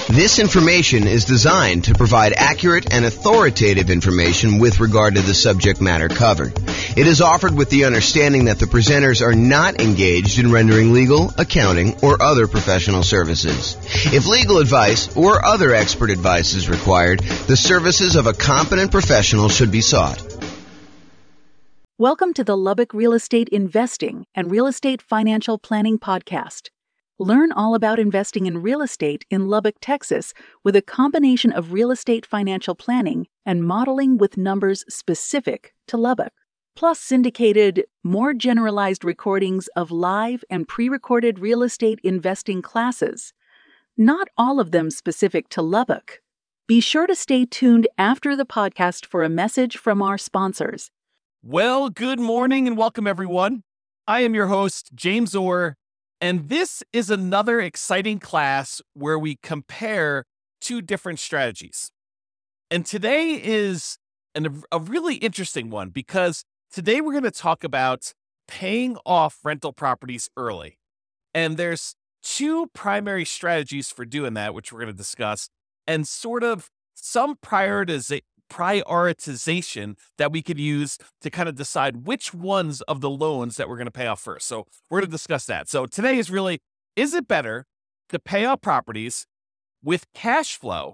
This information is designed to provide accurate and authoritative information with regard to the subject matter covered. It is offered with the understanding that the presenters are not engaged in rendering legal, accounting, or other professional services. If legal advice or other expert advice is required, the services of a competent professional should be sought. Welcome to the Lubbock Real Estate Investing and Real Estate Financial Planning Podcast. Learn all about investing in real estate in Lubbock, Texas, with a combination of real estate financial planning and modeling with numbers specific to Lubbock, plus syndicated, more generalized recordings of live and pre-recorded real estate investing classes, not all of them specific to Lubbock. Be sure to stay tuned after the podcast for a message from our sponsors. Well, good morning and welcome, everyone. I am your host, James Orr, and this is another exciting class where we compare two different strategies. And today is a really interesting one because today we're going to talk about paying off rental properties early. And there's two primary strategies for doing that, which we're going to discuss, and sort of some prioritization that we could use to kind of decide which ones of the loans that we're going to pay off first. So we're going to discuss that. So today is really, is it better to pay off properties with cash flow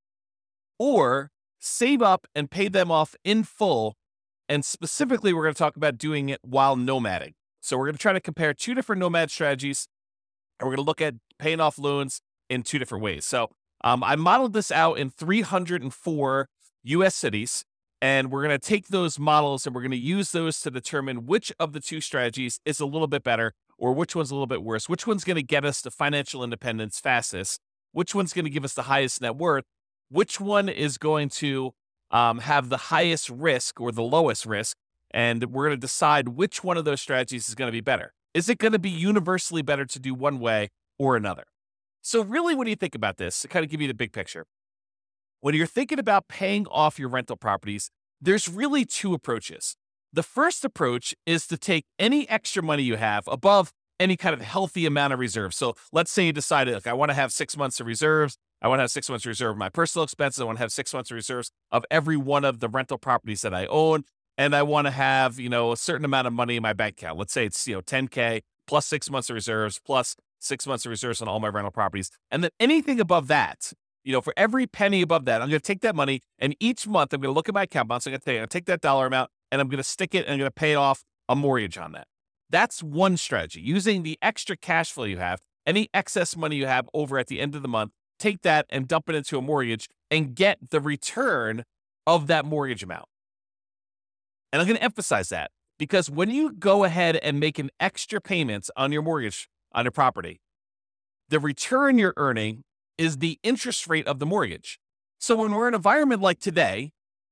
or save up and pay them off in full? And specifically, we're going to talk about doing it while nomading. So we're going to try to compare two different nomad strategies, and we're going to look at paying off loans in two different ways. So I modeled this out in 304 U.S. cities, and we're going to take those models and we're going to use those to determine which of the two strategies is a little bit better or which one's a little bit worse, which one's going to get us to financial independence fastest, which one's going to give us the highest net worth, which one is going to have the highest risk or the lowest risk, and we're going to decide which one of those strategies is going to be better. Is it going to be universally better to do one way or another? So really, when you think about this, to kind of give you the big picture, when you're thinking about paying off your rental properties, there's really two approaches. The first approach is to take any extra money you have above any kind of healthy amount of reserves. So let's say you decided, look, I want to have 6 months of reserves. I want to have 6 months of reserve of my personal expenses. I want to have 6 months of reserves of every one of the rental properties that I own. And I want to have, a certain amount of money in my bank account. Let's say it's, $10K plus 6 months of reserves plus 6 months of reserves on all my rental properties. And then anything above that, for every penny above that, I'm going to take that money, and each month I'm going to look at my account balance. I'm going to take that dollar amount, and I'm going to stick it, and I'm going to pay off a mortgage on that. That's one strategy. Using the extra cash flow you have, any excess money you have over at the end of the month, take that and dump it into a mortgage and get the return of that mortgage amount. And I'm going to emphasize that because when you go ahead and make an extra payments on your mortgage, on your property, the return you're earning is the interest rate of the mortgage. So when we're in an environment like today,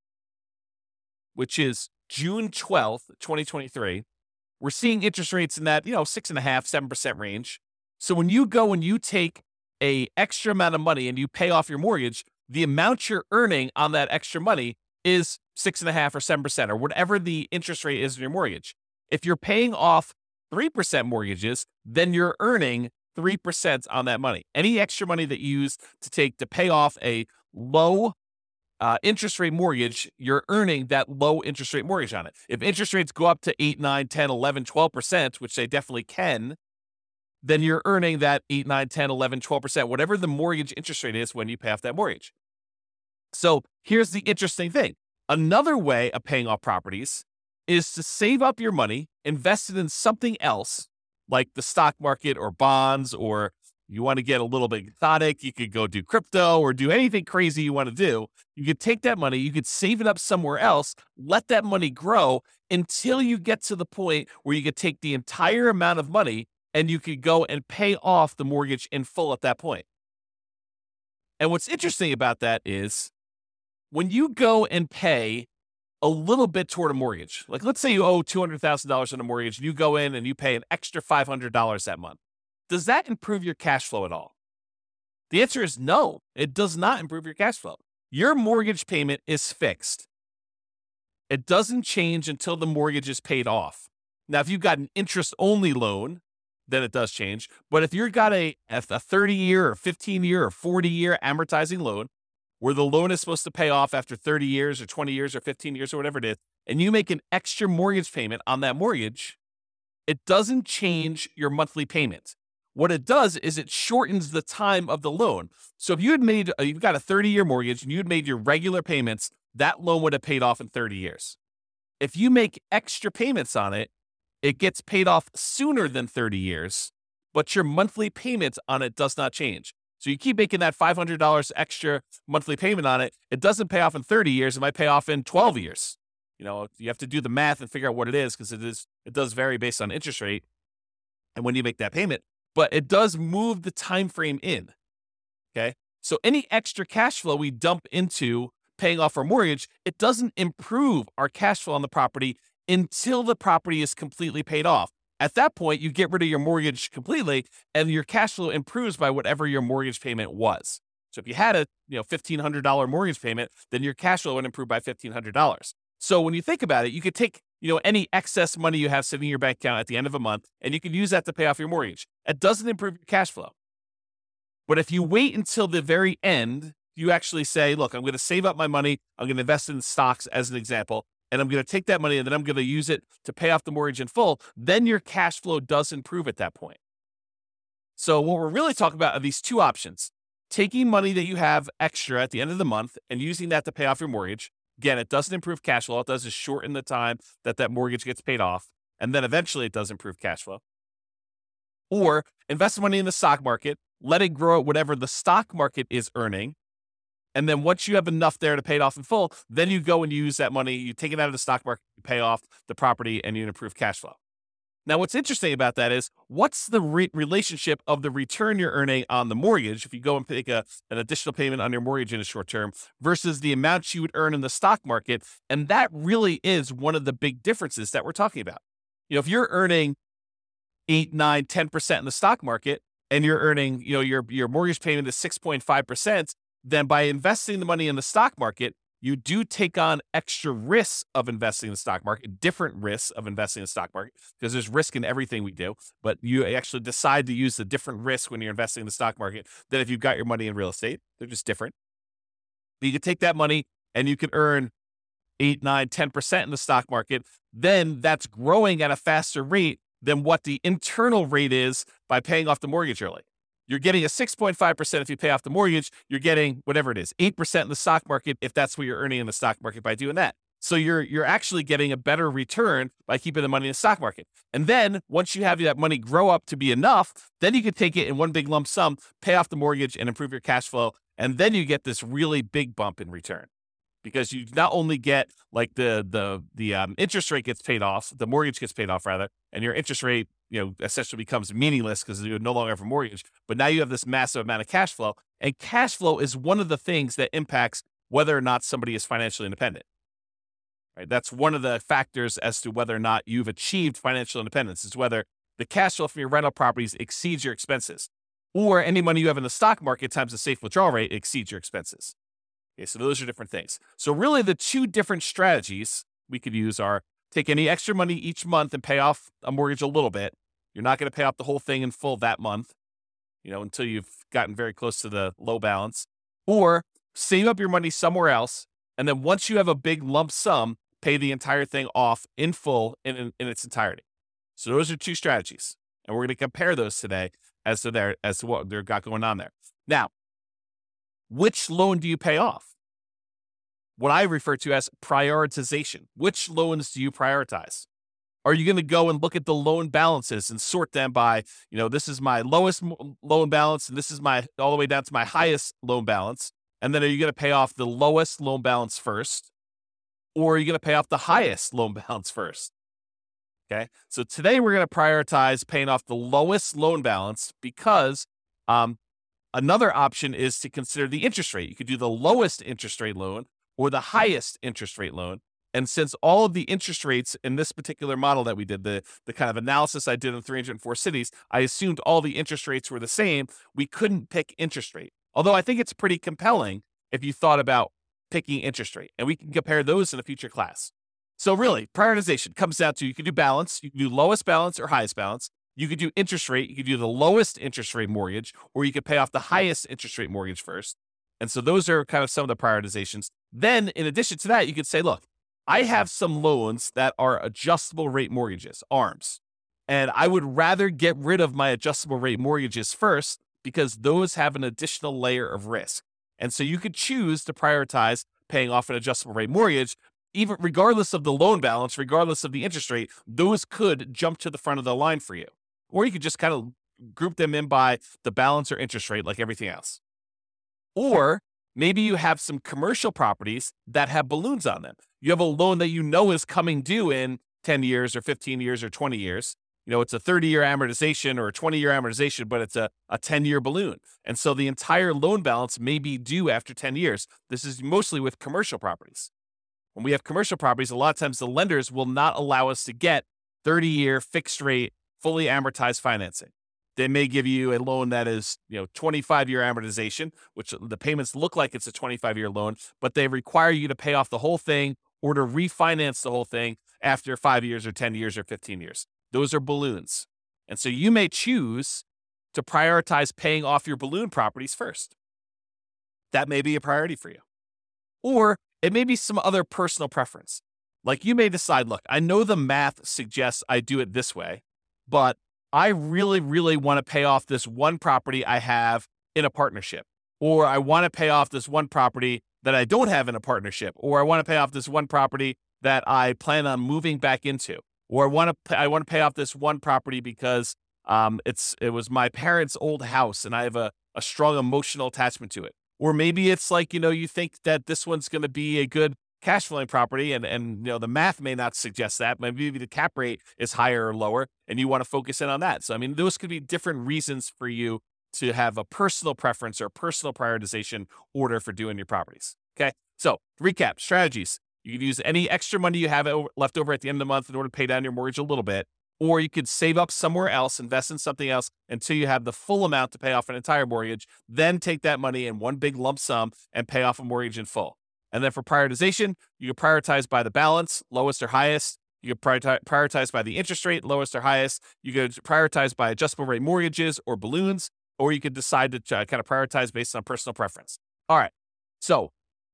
which is June 12th, 2023, we're seeing interest rates in that, 6.5%, 7% range. So when you go and you take a extra amount of money and you pay off your mortgage, the amount you're earning on that extra money is 6.5% or 7% or whatever the interest rate is in your mortgage. If you're paying off 3% mortgages, then you're earning 3% on that money. Any extra money that you use to pay off a low interest rate mortgage, you're earning that low interest rate mortgage on it. If interest rates go up to 8, 9, 10, 11, 12%, which they definitely can, then you're earning that 8, 9, 10, 11, 12%, whatever the mortgage interest rate is when you pay off that mortgage. So here's the interesting thing. Another way of paying off properties is to save up your money, invest it in something else, like the stock market or bonds, or you want to get a little bit exotic, you could go do crypto or do anything crazy you want to do. You could take that money, you could save it up somewhere else, let that money grow until you get to the point where you could take the entire amount of money and you could go and pay off the mortgage in full at that point. And what's interesting about that is when you go and pay a little bit toward a mortgage, like let's say you owe $200,000 on a mortgage, and you go in and you pay an extra $500 that month. Does that improve your cash flow at all? The answer is no, it does not improve your cash flow. Your mortgage payment is fixed. It doesn't change until the mortgage is paid off. Now, if you've got an interest-only loan, then it does change. But if you've got a 30-year or 15-year or 40-year amortizing loan, where the loan is supposed to pay off after 30 years or 20 years or 15 years or whatever it is, and you make an extra mortgage payment on that mortgage, it doesn't change your monthly payment. What it does is it shortens the time of the loan. So if you've got a 30-year mortgage and you'd made your regular payments, that loan would have paid off in 30 years. If you make extra payments on it, it gets paid off sooner than 30 years, but your monthly payment on it does not change. So you keep making that $500 extra monthly payment on it. It doesn't pay off in 30 years. It might pay off in 12 years. You have to do the math and figure out what it is, because it does vary based on interest rate and when you make that payment. But it does move the time frame in. Okay, so any extra cash flow we dump into paying off our mortgage, it doesn't improve our cash flow on the property until the property is completely paid off. At that point, you get rid of your mortgage completely, and your cash flow improves by whatever your mortgage payment was. So if you had a $1,500 mortgage payment, then your cash flow would improve by $1,500. So when you think about it, you could take any excess money you have sitting in your bank account at the end of a month, and you can use that to pay off your mortgage. It doesn't improve your cash flow. But if you wait until the very end, you actually say, look, I'm going to save up my money. I'm going to invest in stocks as an example, and I'm going to take that money and then I'm going to use it to pay off the mortgage in full. Then your cash flow does improve at that point. So what we're really talking about are these two options: taking money that you have extra at the end of the month and using that to pay off your mortgage. Again, it doesn't improve cash flow. All it does is shorten the time that mortgage gets paid off. And then eventually it does improve cash flow. Or invest money in the stock market, let it grow at whatever the stock market is earning. And then once you have enough there to pay it off in full, then you go and use that money, you take it out of the stock market, you pay off the property, and you improve cash flow. Now, what's interesting about that is, what's the relationship of the return you're earning on the mortgage if you go and make an additional payment on your mortgage in a short term versus the amount you would earn in the stock market? And that really is one of the big differences that we're talking about. If you're earning 8, 9, 10% in the stock market and you're earning, your mortgage payment is 6.5%, then by investing the money in the stock market, you do take on extra risks of investing in the stock market, different risks of investing in the stock market, because there's risk in everything we do, but you actually decide to use the different risks when you're investing in the stock market than if you've got your money in real estate. They're just different. But you can take that money and you can earn 8, 9, 10% in the stock market. Then that's growing at a faster rate than what the internal rate is by paying off the mortgage early. You're getting a 6.5% if you pay off the mortgage. You're getting whatever it is, 8% in the stock market if that's what you're earning in the stock market by doing that. So you're actually getting a better return by keeping the money in the stock market. And then once you have that money grow up to be enough, then you can take it in one big lump sum, pay off the mortgage, and improve your cash flow. And then you get this really big bump in return, because you not only get like the interest rate gets paid off, the mortgage gets paid off rather, and your interest rate essentially becomes meaningless because you no longer have a mortgage. But now you have this massive amount of cash flow, and cash flow is one of the things that impacts whether or not somebody is financially independent. Right? That's one of the factors as to whether or not you've achieved financial independence, is whether the cash flow from your rental properties exceeds your expenses, or any money you have in the stock market times the safe withdrawal rate exceeds your expenses. Okay, so those are different things. So really the two different strategies we could use are take any extra money each month and pay off a mortgage a little bit. You're not going to pay off the whole thing in full that month, until you've gotten very close to the low balance, or save up your money somewhere else. And then once you have a big lump sum, pay the entire thing off in full in its entirety. So those are two strategies. And we're going to compare those today as to what they've got going on there. Now, which loan do you pay off? What I refer to as prioritization. Which loans do you prioritize? Are you going to go and look at the loan balances and sort them by, this is my lowest loan balance and this is all the way down to my highest loan balance? And then are you going to pay off the lowest loan balance first? Or are you going to pay off the highest loan balance first? Okay. So today we're going to prioritize paying off the lowest loan balance, because another option is to consider the interest rate. You could do the lowest interest rate loan or the highest interest rate loan. And since all of the interest rates in this particular model that we did, the kind of analysis I did in 304 cities, I assumed all the interest rates were the same. We couldn't pick interest rate. Although I think it's pretty compelling if you thought about picking interest rate. And we can compare those in a future class. So really, prioritization comes down to, you can do balance. You can do lowest balance or highest balance. You could do interest rate. You could do the lowest interest rate mortgage, or you could pay off the highest interest rate mortgage first. And so those are kind of some of the prioritizations. Then in addition to that, you could say, look, I have some loans that are adjustable rate mortgages, ARMs. And I would rather get rid of my adjustable rate mortgages first because those have an additional layer of risk. And so you could choose to prioritize paying off an adjustable rate mortgage, even regardless of the loan balance, regardless of the interest rate. Those could jump to the front of the line for you. Or you could just kind of group them in by the balance or interest rate like everything else. Or maybe you have some commercial properties that have balloons on them. You have a loan that you know is coming due in 10 years or 15 years or 20 years. It's a 30-year amortization or a 20-year amortization, but it's a 10-year balloon. And so the entire loan balance may be due after 10 years. This is mostly with commercial properties. When we have commercial properties, a lot of times the lenders will not allow us to get 30-year fixed rate, fully amortized financing. They may give you a loan that is, 25-year amortization, which the payments look like it's a 25-year loan, but they require you to pay off the whole thing or to refinance the whole thing after 5 years or 10 years or 15 years. Those are balloons. And so you may choose to prioritize paying off your balloon properties first. That may be a priority for you. Or it may be some other personal preference. Like you may decide, look, I know the math suggests I do it this way, but I really, really want to pay off this one property I have in a partnership. Or I want to pay off this one property that I don't have in a partnership. Or I want to pay off this one property that I plan on moving back into. Or I want to pay off this one property because it was my parents' old house and I have a strong emotional attachment to it. Or maybe it's like, you think that this one's going to be a good cash flowing property and the math may not suggest that. Maybe the cap rate is higher or lower and you want to focus in on that. So, those could be different reasons for you to have a personal preference or personal prioritization order for doing your properties. Okay. So recap strategies. You could use any extra money you have left over at the end of the month in order to pay down your mortgage a little bit, or you could save up somewhere else, invest in something else until you have the full amount to pay off an entire mortgage, then take that money in one big lump sum and pay off a mortgage in full. And then for prioritization, you can prioritize by the balance, lowest or highest. You can prioritize by the interest rate, lowest or highest. You could prioritize by adjustable rate mortgages or balloons, or you could decide to kind of prioritize based on personal preference. All right. So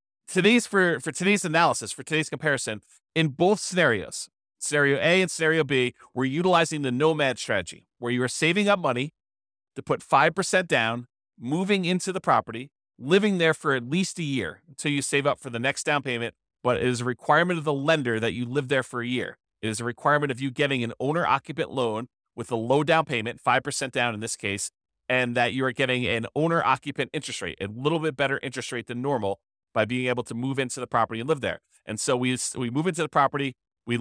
for today's analysis, for today's comparison, in both scenarios, scenario A and scenario B, we're utilizing the nomad strategy, where you are saving up money to put 5% down, moving into the property, living there for at least a year until you save up for the next down payment. But it is a requirement of the lender that you live there for a year. It is a requirement of you getting an owner-occupant loan with a low down payment, 5% down in this case, and that you are getting an owner-occupant interest rate, a little bit better interest rate than normal by being able to move into the property and live there. And so we move into the property, we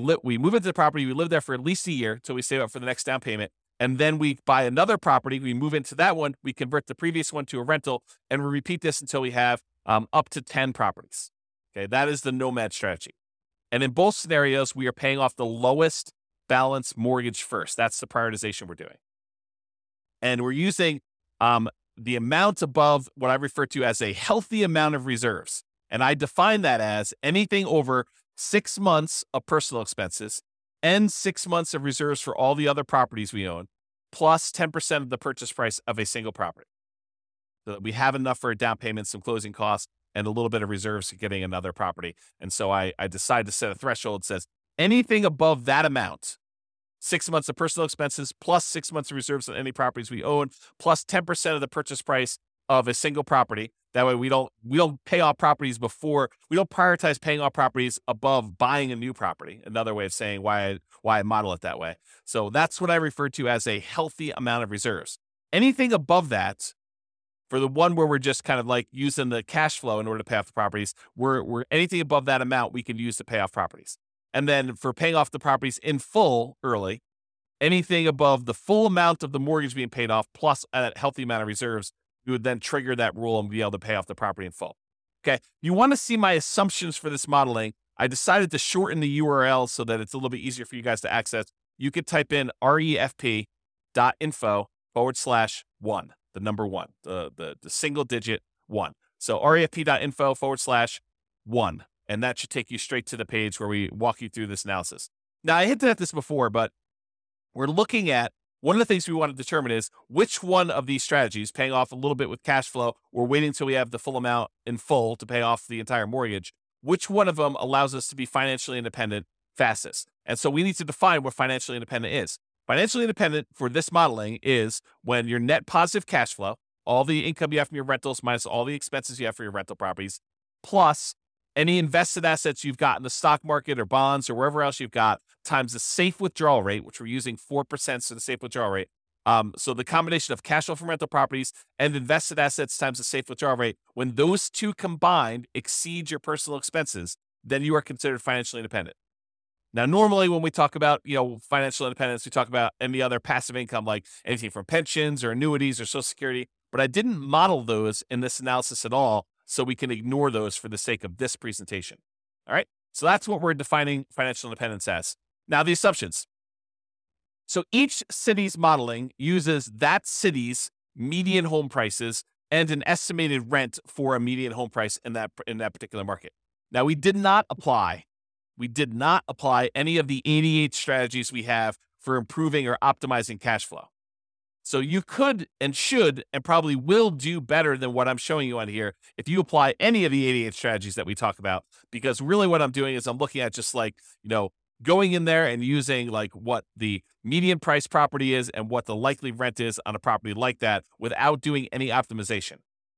live there for at least a year until we save up for the next down payment. And then we buy another property, we move into that one, we convert the previous one to a rental, and we repeat this until we have up to 10 properties. Okay, that is the nomad strategy. And in both scenarios, we are paying off the lowest balance mortgage first. That's the prioritization we're doing. And we're using the amount above what I refer to as a healthy amount of reserves. And I define that as anything over 6 months of personal expenses and 6 months of reserves for all the other properties we own, plus 10% of the purchase price of a single property. So that we have enough for a down payment, some closing costs, and a little bit of reserves for getting another property. And so I decided to set a threshold that says anything above that amount, 6 months of personal expenses, plus 6 months of reserves on any properties we own, plus 10% of the purchase price of a single property. That way we don't pay off properties before, we don't prioritize paying off properties above buying a new property. Another way of saying why I model it that way. So that's what I refer to as a healthy amount of reserves. Anything above that, for the one where we're just kind of like using the cash flow in order to pay off the properties, we're anything above that amount we can use to pay off properties. And then for paying off the properties in full early, anything above the full amount of the mortgage being paid off plus a healthy amount of reserves, you would then trigger that rule and be able to pay off the property in full. Okay. You want to see my assumptions for this modeling. I decided to shorten the URL so that it's a little bit easier for you guys to access. You could type in refp.info/1, the number one, the single digit 1. So refp.info/1. And that should take you straight to the page where we walk you through this analysis. Now, I hinted at this before, but we're looking at one of the things we want to determine is which one of these strategies, paying off a little bit with cash flow or waiting until we have the full amount in full to pay off the entire mortgage, which one of them allows us to be financially independent fastest. And so we need to define what financially independent is. Financially independent for this modeling is when your net positive cash flow, all the income you have from your rentals minus all the expenses you have for your rental properties, plus any invested assets you've got in the stock market or bonds or wherever else you've got, times the safe withdrawal rate, which we're using 4% for the safe withdrawal rate. So the combination of cash flow from rental properties and invested assets times the safe withdrawal rate, when those two combined exceed your personal expenses, then you are considered financially independent. Now, normally when we talk about, financial independence, we talk about any other passive income, like anything from pensions or annuities or Social Security, but I didn't model those in this analysis at all, so we can ignore those for the sake of this presentation. All right. So that's what we're defining financial independence as. Now, the assumptions. So each city's modeling uses that city's median home prices and an estimated rent for a median home price in that particular market. Now, we did not apply any of the 88 strategies we have for improving or optimizing cash flow. So you could and should and probably will do better than what I'm showing you on here if you apply any of the 88 strategies that we talk about, because really what I'm doing is I'm looking at just going in there and using what the median price property is and what the likely rent is on a property like that without doing any optimization.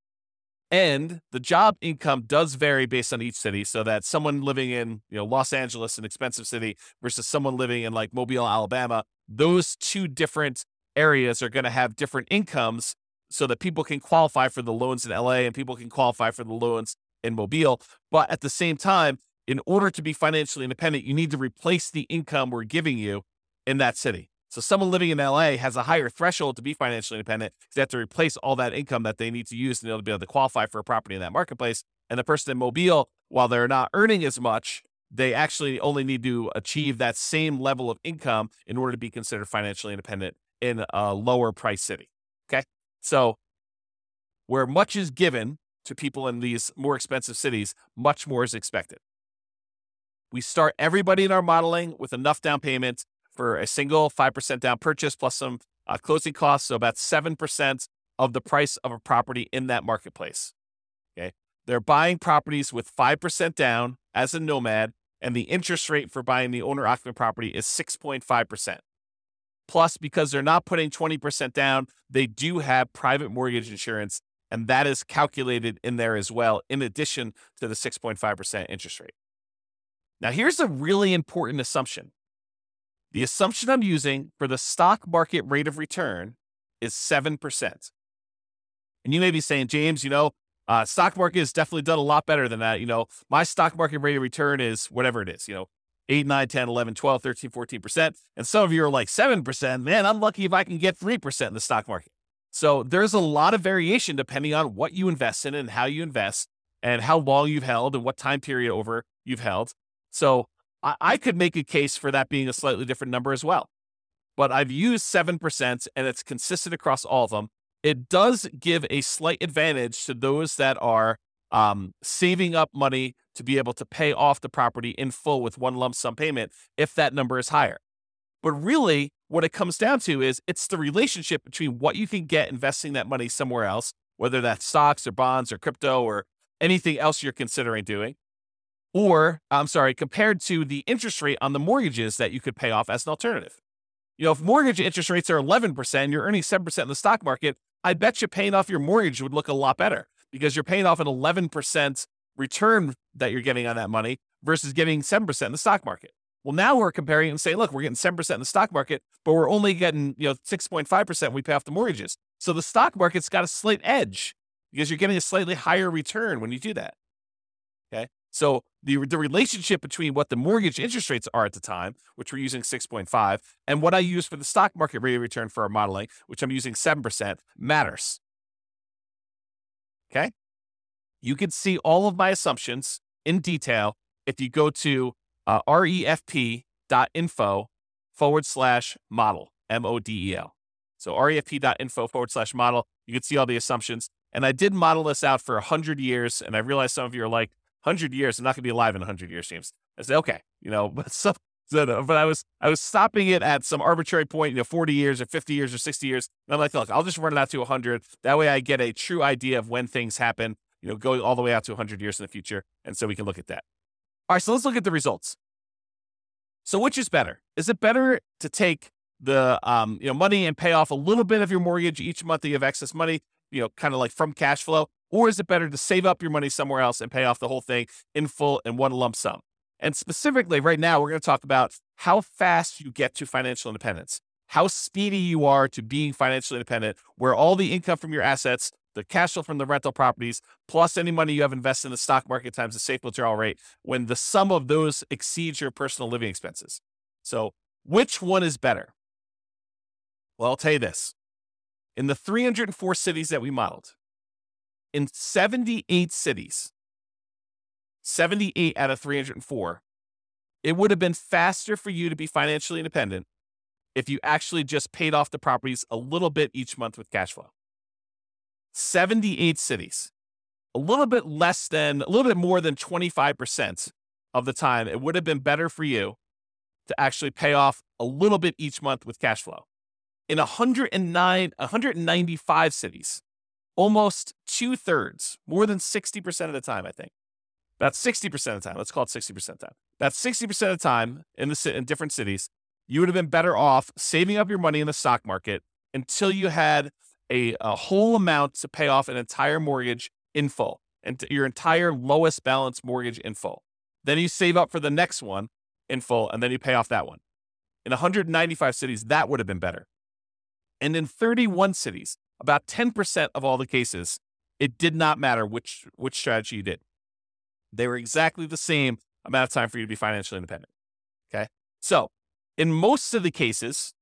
And the job income does vary based on each city, so that someone living in Los Angeles, an expensive city, versus someone living in Mobile, Alabama, those two different areas are going to have different incomes so that people can qualify for the loans in LA and people can qualify for the loans in Mobile. But at the same time, in order to be financially independent, you need to replace the income we're giving you in that city. So someone living in LA has a higher threshold to be financially independent because they have to replace all that income that they need to use to be able to qualify for a property in that marketplace. And the person in Mobile, while they're not earning as much, they actually only need to achieve that same level of income in order to be considered financially independent in a lower price city. Okay. So where much is given to people in these more expensive cities, much more is expected. We start everybody in our modeling with enough down payment for a single 5% down purchase plus some closing costs. So about 7% of the price of a property in that marketplace. Okay. They're buying properties with 5% down as a nomad, and the interest rate for buying the owner occupant property is 6.5%. Plus, because they're not putting 20% down, they do have private mortgage insurance, and that is calculated in there as well, in addition to the 6.5% interest rate. Now, here's a really important assumption. The assumption I'm using for the stock market rate of return is 7%. And you may be saying, James, stock market has definitely done a lot better than that. My stock market rate of return is whatever it is, 8, 9, 10, 11, 12, 13, 14%. And some of you are like 7%. Man, I'm lucky if I can get 3% in the stock market. So there's a lot of variation depending on what you invest in and how you invest and how long you've held and what time period over you've held. So I could make a case for that being a slightly different number as well. But I've used 7% and it's consistent across all of them. It does give a slight advantage to those that are saving up money to be able to pay off the property in full with one lump sum payment if that number is higher. But really, what it comes down to is it's the relationship between what you can get investing that money somewhere else, whether that's stocks or bonds or crypto or anything else you're considering doing, compared to the interest rate on the mortgages that you could pay off as an alternative. If mortgage interest rates are 11%, you're earning 7% in the stock market, I bet you paying off your mortgage would look a lot better because you're paying off an 11% return that you're getting on that money versus getting 7% in the stock market. Well, now we're comparing and saying, look, we're getting 7% in the stock market, but we're only getting 6.5% when we pay off the mortgages. So the stock market's got a slight edge because you're getting a slightly higher return when you do that. Okay. So the relationship between what the mortgage interest rates are at the time, which we're using 6.5, and what I use for the stock market rate of return for our modeling, which I'm using 7%, matters. Okay. You can see all of my assumptions in detail if you go to refp.info/model, MODEL. So refp.info/model, you can see all the assumptions. And I did model this out for 100 years. And I realize some of you are like, 100 years, I'm not going to be alive in 100 years, James. I say, okay, but So, but I was stopping it at some arbitrary point, 40 years or 50 years or 60 years. And I'm like, look, I'll just run it out to 100. That way I get a true idea of when things happen, going all the way out to 100 years in the future. And so we can look at that. All right, so let's look at the results. So which is better? Is it better to take the money and pay off a little bit of your mortgage each month that you have excess money, kind of like from cash flow? Or is it better to save up your money somewhere else and pay off the whole thing in full in one lump sum? And specifically right now, we're going to talk about how fast you get to financial independence, how speedy you are to being financially independent, where all the income from your assets, the cash flow from the rental properties, plus any money you have invested in the stock market times the safe withdrawal rate, when the sum of those exceeds your personal living expenses. So which one is better? Well, I'll tell you this. In the 304 cities that we modeled, in 78 cities, 78 out of 304, it would have been faster for you to be financially independent if you actually just paid off the properties a little bit each month with cash flow. 78 cities, a little bit more than 25% of the time, it would have been better for you to actually pay off a little bit each month with cash flow. In 195 cities, almost 2/3, more than 60% of the time, I think. About 60% of the time, let's call it 60% of the time. About 60% of the time in different cities, you would have been better off saving up your money in the stock market until you had a whole amount to pay off an entire mortgage in full, and your entire lowest balance mortgage in full. Then you save up for the next one in full, and then you pay off that one. In 195 cities, that would have been better. And in 31 cities, about 10% of all the cases, it did not matter which strategy you did. They were exactly the same amount of time for you to be financially independent. Okay. So in most of the cases,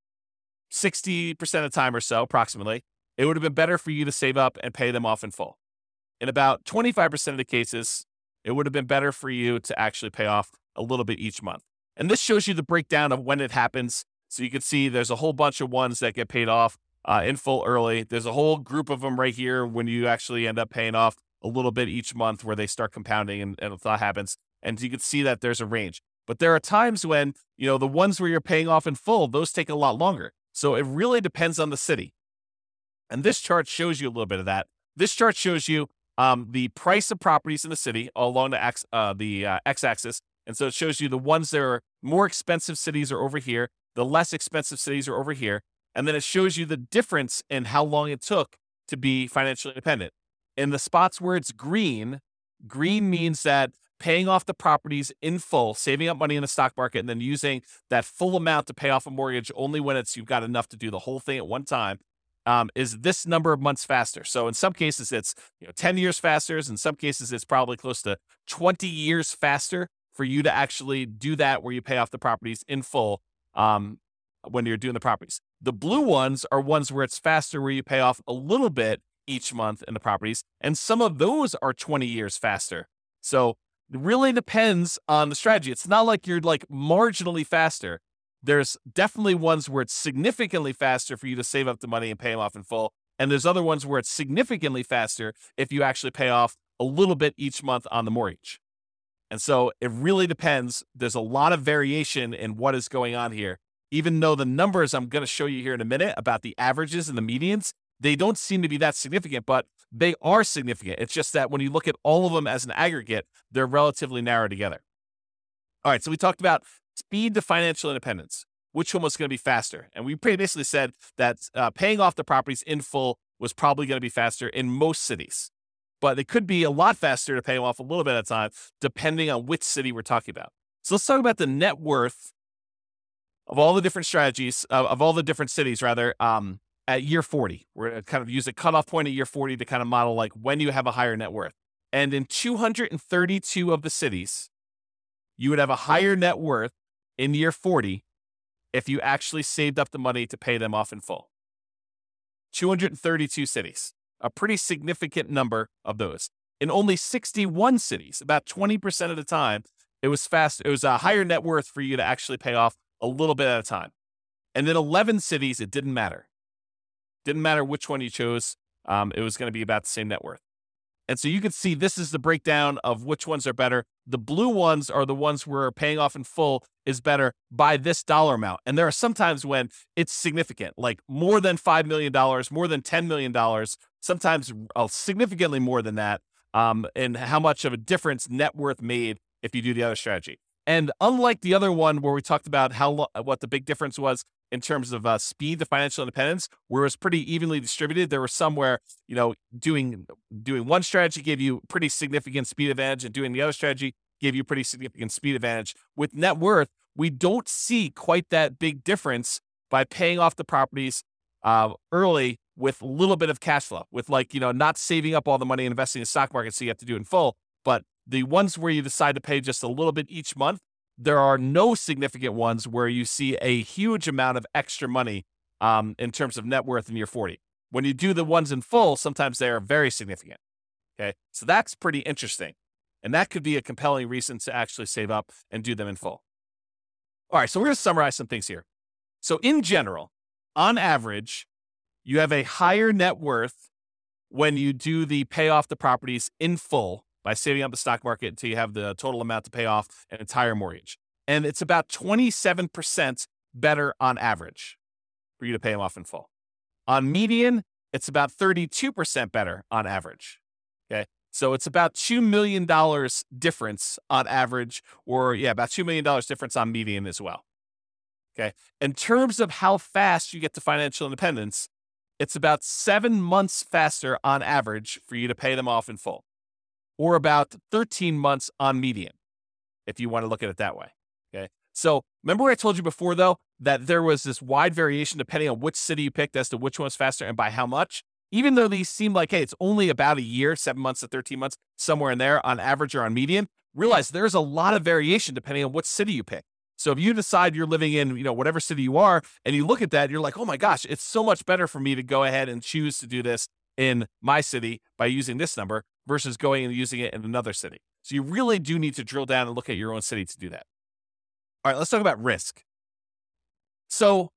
60% of the time or so, approximately, it would have been better for you to save up and pay them off in full. In about 25% of the cases, it would have been better for you to actually pay off a little bit each month. And this shows you the breakdown of when it happens. So you can see there's a whole bunch of ones that get paid off in full early. There's a whole group of them right here when you actually end up paying off a little bit each month where they start compounding and that happens. And you can see that there's a range. But there are times when, the ones where you're paying off in full, those take a lot longer. So it really depends on the city. And this chart shows you a little bit of that. This chart shows you the price of properties in the city all along the x-axis. And so it shows you the ones that are more expensive cities are over here. The less expensive cities are over here. And then it shows you the difference in how long it took to be financially independent. In the spots where it's green means that paying off the properties in full, saving up money in the stock market, and then using that full amount to pay off a mortgage only when you've got enough to do the whole thing at one time, is this number of months faster. So in some cases, it's 10 years faster. In some cases, it's probably close to 20 years faster for you to actually do that where you pay off the properties in full when you're doing the properties. The blue ones are ones where it's faster, where you pay off a little bit each month in the properties. And some of those are 20 years faster. So it really depends on the strategy. It's not like you're like marginally faster. There's definitely ones where it's significantly faster for you to save up the money and pay them off in full. And there's other ones where it's significantly faster if you actually pay off a little bit each month on the mortgage. And so it really depends. There's a lot of variation in what is going on here. Even though the numbers I'm going to show you here in a minute about the averages and the medians, they don't seem to be that significant, but they are significant. It's just that when you look at all of them as an aggregate, they're relatively narrow together. All right, so we talked about speed to financial independence. Which one was going to be faster? And we basically said that paying off the properties in full was probably going to be faster in most cities. But it could be a lot faster to pay them off a little bit at a time, depending on which city we're talking about. So let's talk about the net worth of all the different strategies, of all the different cities, rather, at year 40. We're going to kind of use a cutoff point at year 40 to kind of model like when you have a higher net worth. And in 232 of the cities, you would have a higher net worth in year 40 if you actually saved up the money to pay them off in full. 232 cities, a pretty significant number of those. In only 61 cities, about 20% of the time, it was a higher net worth for you to actually pay off a little bit at a time. And in 11 cities, it didn't matter. Didn't matter which one you chose. It was going to be about the same net worth. And so you can see this is the breakdown of which ones are better. the blue ones are the ones where paying off in full is better by this dollar amount. And there are some times when it's significant, like more than $5 million, more than $10 million, sometimes significantly more than that, and how much of a difference net worth made if you do the other strategy. And unlike the other one where we talked about what the big difference was in terms of speed to financial independence, where it was pretty evenly distributed, there were some where, doing one strategy gave you pretty significant speed advantage and doing the other strategy gave you pretty significant speed advantage. With net worth, we don't see quite that big difference by paying off the properties early with a little bit of cash flow, with not saving up all the money and investing in the stock market so you have to do it in full. But the ones where you decide to pay just a little bit each month, there are no significant ones where you see a huge amount of extra money in terms of net worth in year 40. When you do the ones in full, sometimes they are very significant. Okay, so that's pretty interesting. And that could be a compelling reason to actually save up and do them in full. All right, so we're going to summarize some things here. So in general, on average, you have a higher net worth when you do the pay off the properties in full by saving up the stock market until you have the total amount to pay off an entire mortgage. And it's about 27% better on average for you to pay them off in full. On median, it's about 32% better on average. Okay. So it's about $2 million difference on average, or about $2 million difference on median as well. Okay. In terms of how fast you get to financial independence, it's about 7 months faster on average for you to pay them off in full, or about 13 months on median, if you want to look at it that way. Okay. So remember what I told you before, though, that there was this wide variation depending on which city you picked as to which one's faster and by how much? Even though these seem like, hey, it's only about a year, 7 months to 13 months, somewhere in there on average or on median, realize there's a lot of variation depending on what city you pick. So if you decide you're living in, whatever city you are, and you look at that, you're like, oh my gosh, it's so much better for me to go ahead and choose to do this in my city by using this number versus going and using it in another city. So you really do need to drill down and look at your own city to do that. All right, let's talk about risk. So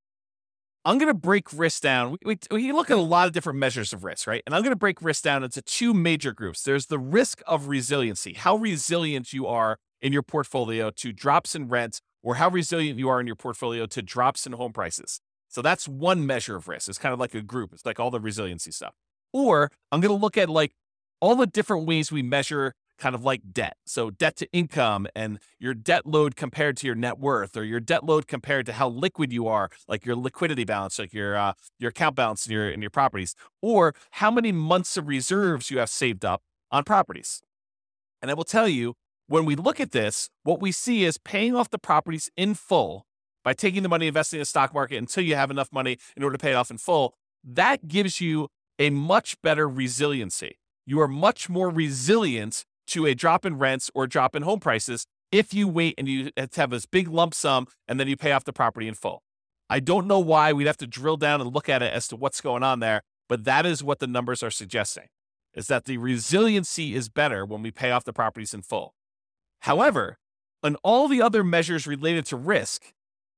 I'm going to break risk down. We look at a lot of different measures of risk, right? And I'm going to break risk down into two major groups. There's the risk of resiliency, how resilient you are in your portfolio to drops in rent, or how resilient you are in your portfolio to drops in home prices. So that's one measure of risk. It's kind of like a group. It's like all the resiliency stuff. Or I'm going to look at like all the different ways we measure kind of like debt. So debt to income and your debt load compared to your net worth, or your debt load compared to how liquid you are, like your liquidity balance, like your account balance in your properties, or how many months of reserves you have saved up on properties. And I will tell you, when we look at this, what we see is paying off the properties in full by taking the money, investing in the stock market until you have enough money in order to pay it off in full. That gives you a much better resiliency. You are much more resilient to a drop in rents or drop in home prices if you wait and you have this big lump sum and then you pay off the property in full. I don't know why. We'd have to drill down and look at it as to what's going on there, but that is what the numbers are suggesting, is that the resiliency is better when we pay off the properties in full. However, on all the other measures related to risk,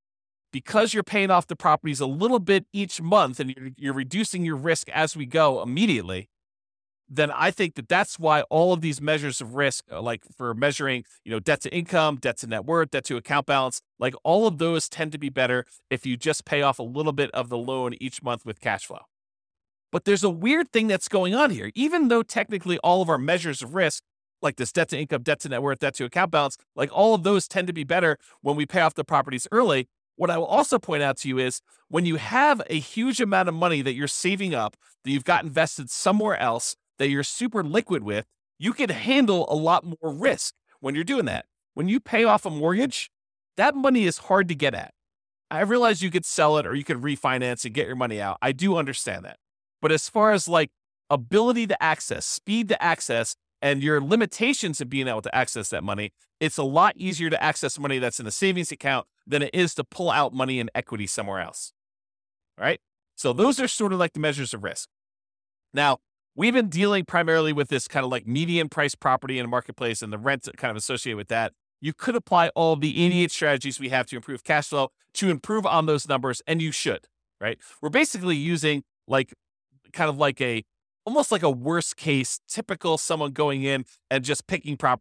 because you're paying off the properties a little bit each month and you're reducing your risk as we go immediately, then I think that that's why all of these measures of risk, like for measuring, debt to income, debt to net worth, debt to account balance, like all of those tend to be better if you just pay off a little bit of the loan each month with cash flow. But there's a weird thing that's going on here. Even though technically all of our measures of risk, like this debt to income, debt to net worth, debt to account balance, like all of those tend to be better when we pay off the properties early. What I will also point out to you is when you have a huge amount of money that you're saving up, that you've got invested somewhere else, that you're super liquid with, you can handle a lot more risk when you're doing that. When you pay off a mortgage, that money is hard to get at. I realize you could sell it or you could refinance and get your money out. I do understand that. But as far as like ability to access, speed to access, and your limitations of being able to access that money, it's a lot easier to access money that's in a savings account than it is to pull out money in equity somewhere else. All right? So those are sort of like the measures of risk. Now, we've been dealing primarily with this kind of like median price property in a marketplace and the rent kind of associated with that. You could apply all the 88 strategies we have to improve cash flow to improve on those numbers, and you should, right? We're basically using like kind of like almost like a worst case, typical someone going in and just picking properties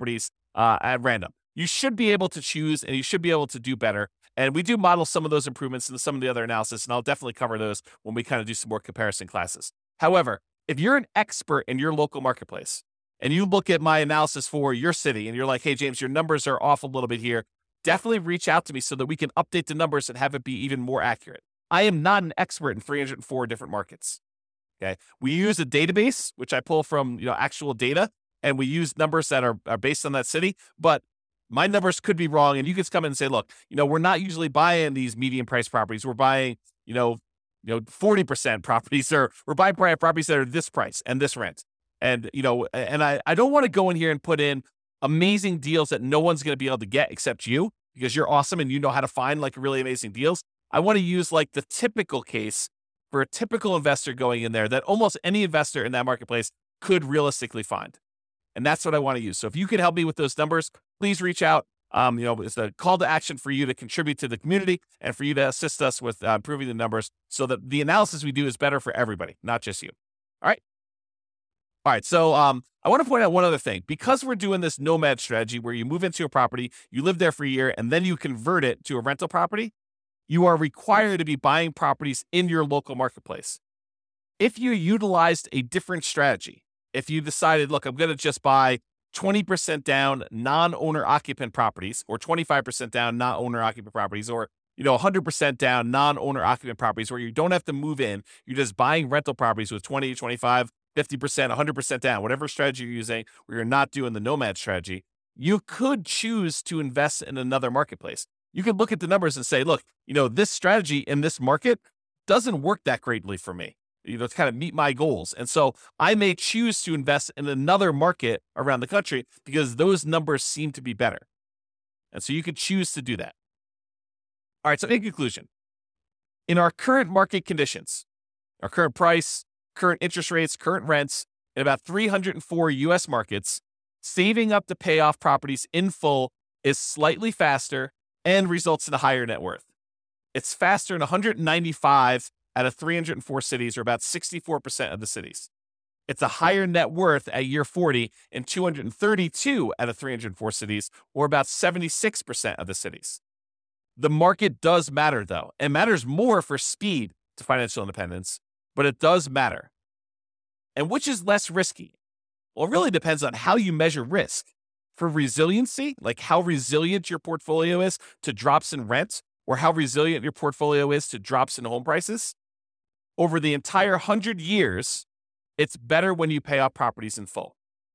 at random. You should be able to choose and you should be able to do better. And we do model some of those improvements in some of the other analysis, and I'll definitely cover those when we kind of do some more comparison classes. However, if you're an expert in your local marketplace and you look at my analysis for your city and you're like, hey, James, your numbers are off a little bit here, definitely reach out to me so that we can update the numbers and have it be even more accurate. I am not an expert in 304 different markets. Okay. We use a database, which I pull from, actual data, and we use numbers that are based on that city, but my numbers could be wrong. And you could come in and say, look, we're not usually buying these medium price properties. We're buying, 40% properties, or we're buying properties that are this price and this rent. And, and I don't want to go in here and put in amazing deals that no one's going to be able to get except you, because you're awesome and you know how to find like really amazing deals. I want to use like the typical case for a typical investor going in there that almost any investor in that marketplace could realistically find. And that's what I want to use. So if you can help me with those numbers, please reach out. It's a call to action for you to contribute to the community and for you to assist us with improving the numbers so that the analysis we do is better for everybody, not just you. All right. So I want to point out one other thing. Because we're doing this nomad strategy where you move into a property, you live there for a year, and then you convert it to a rental property, you are required to be buying properties in your local marketplace. If you utilized a different strategy, if you decided, look, I'm going to just buy 20% down non-owner occupant properties, or 25% down non-owner occupant properties, or 100% down non-owner occupant properties where you don't have to move in, you're just buying rental properties with 20, 25, 50%, 100% down, whatever strategy you're using, where you're not doing the nomad strategy, you could choose to invest in another marketplace. You could look at the numbers and say, look, this strategy in this market doesn't work that greatly for me, to kind of meet my goals. And so I may choose to invest in another market around the country because those numbers seem to be better. And so you could choose to do that. All right. So in conclusion, in our current market conditions, our current price, current interest rates, current rents, in about 304 U.S. markets, saving up to pay off properties in full is slightly faster and results in a higher net worth. It's faster in 195 out of 304 cities, or about 64% of the cities. It's a higher net worth at year 40 in 232 out of 304 cities, or about 76% of the cities. The market does matter, though. It matters more for speed to financial independence, but it does matter. And which is less risky? Well, it really depends on how you measure risk. For resiliency, like how resilient your portfolio is to drops in rent, or how resilient your portfolio is to drops in home prices, over the entire 100 years, it's better when you pay off properties in full.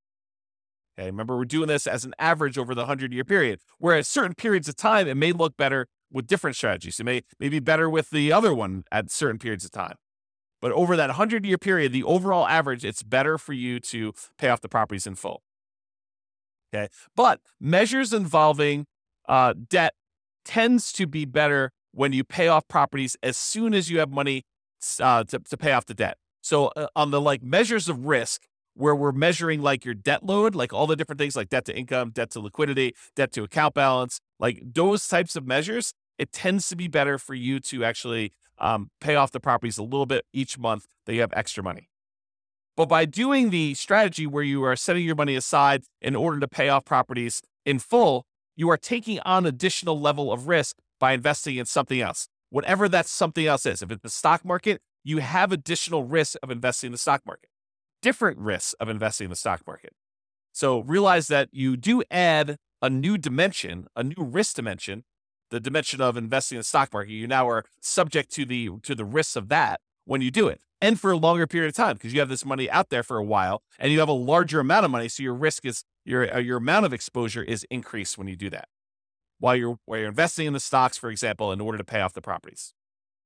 Okay, remember, we're doing this as an average over the 100-year period, where at certain periods of time, it may look better with different strategies. It may be better with the other one at certain periods of time. But over that 100-year period, the overall average, it's better for you to pay off the properties in full. Okay, but measures involving debt tends to be better when you pay off properties as soon as you have money to pay off the debt. So on the measures of risk, where we're measuring your debt load, all the different things like debt to income, debt to liquidity, debt to account balance, those types of measures, it tends to be better for you to actually pay off the properties a little bit each month that you have extra money. But by doing the strategy where you are setting your money aside in order to pay off properties in full, you are taking on additional level of risk by investing in something else, whatever that something else is. If it's the stock market, you have additional risk of investing in the stock market, different risks of investing in the stock market. So realize that you do add a new dimension, a new risk dimension, the dimension of investing in the stock market. You now are subject to the risks of that when you do it, and for a longer period of time, because you have this money out there for a while and you have a larger amount of money. So your risk is your amount of exposure is increased when you do that while you're investing in the stocks, for example, in order to pay off the properties.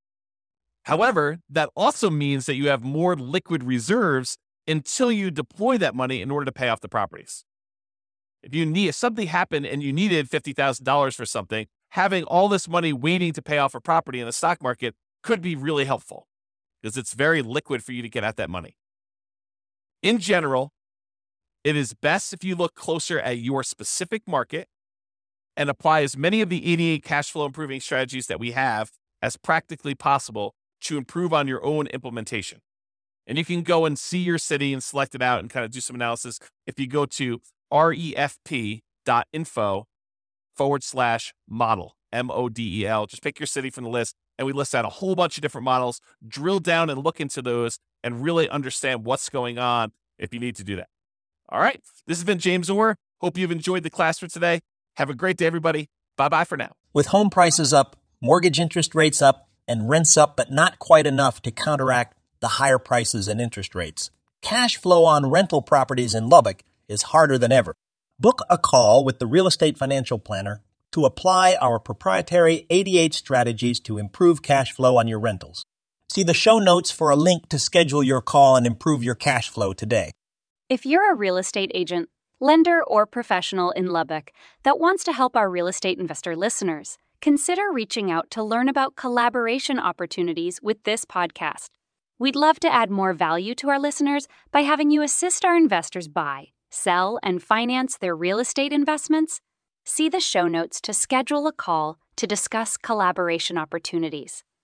However, that also means that you have more liquid reserves until you deploy that money in order to pay off the properties. If something happened and you needed $50,000 for something, having all this money waiting to pay off a property in the stock market could be really helpful, because it's very liquid for you to get at that money. In general, it is best if you look closer at your specific market and apply as many of the 88 cash flow improving strategies that we have as practically possible to improve on your own implementation. And you can go and see your city and select it out and kind of do some analysis if you go to refp.com/88 lenders.info/model, MODEL. Just pick your city from the list, and we list out a whole bunch of different models. Drill down and look into those and really understand what's going on if you need to do that. All right, this has been James Orr. Hope you've enjoyed the class for today. Have a great day, everybody. Bye-bye for now. With home prices up, mortgage interest rates up, and rents up, but not quite enough to counteract the higher prices and interest rates, cash flow on rental properties in Lubbock is harder than ever. Book a call with the Real Estate Financial Planner to apply our proprietary 88 strategies to improve cash flow on your rentals. See the show notes for a link to schedule your call and improve your cash flow today. If you're a real estate agent, lender, or professional in Lubbock that wants to help our real estate investor listeners, consider reaching out to learn about collaboration opportunities with this podcast. We'd love to add more value to our listeners by having you assist our investors buy, sell, and finance their real estate investments. See the show notes to schedule a call to discuss collaboration opportunities.